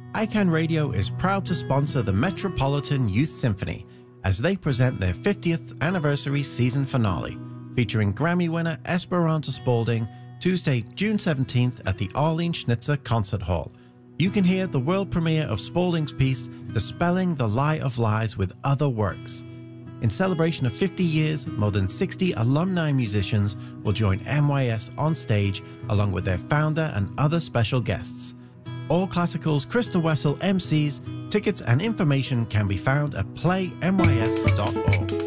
ICANN Radio is proud to sponsor the Metropolitan Youth Symphony as they present their 50th anniversary season finale, featuring Grammy winner Esperanza Spalding, Tuesday, June 17th at the Arlene Schnitzer Concert Hall. You can hear the world premiere of Spalding's piece, Dispelling the Lie of Lies with Other Works. In celebration of 50 years, more than 60 alumni musicians will join MYS on stage along with their founder and other special guests. All Classical's Crystal Wessel MCs, tickets and information can be found at playmys.org.